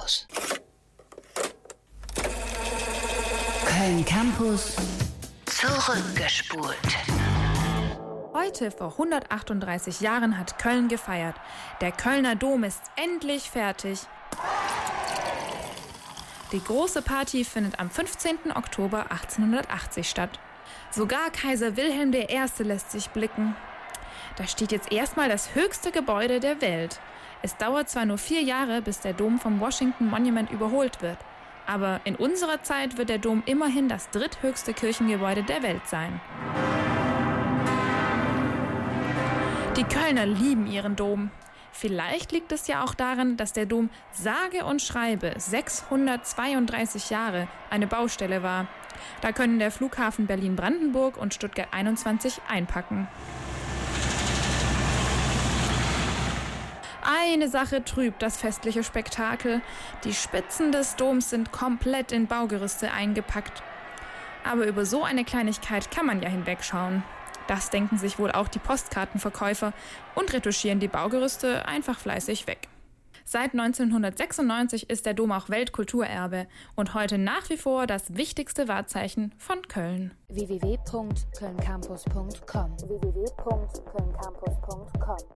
Campus. Köln Campus zurückgespult. Heute vor 138 Jahren hat Köln gefeiert. Der Kölner Dom ist endlich fertig. Die große Party findet am 15. Oktober 1880 statt. Sogar Kaiser Wilhelm I. lässt sich blicken. Da steht jetzt erstmal das höchste Gebäude der Welt. Es dauert zwar nur 4 Jahre, bis der Dom vom Washington Monument überholt wird. Aber in unserer Zeit wird der Dom immerhin das dritthöchste Kirchengebäude der Welt sein. Die Kölner lieben ihren Dom. Vielleicht liegt es ja auch daran, dass der Dom sage und schreibe 632 Jahre eine Baustelle war. Da können der Flughafen Berlin-Brandenburg und Stuttgart 21 einpacken. Eine Sache trübt das festliche Spektakel. Die Spitzen des Doms sind komplett in Baugerüste eingepackt. Aber über so eine Kleinigkeit kann man ja hinwegschauen. Das denken sich wohl auch die Postkartenverkäufer und retuschieren die Baugerüste einfach fleißig weg. Seit 1996 ist der Dom auch Weltkulturerbe und heute nach wie vor das wichtigste Wahrzeichen von Köln. www.kölncampus.com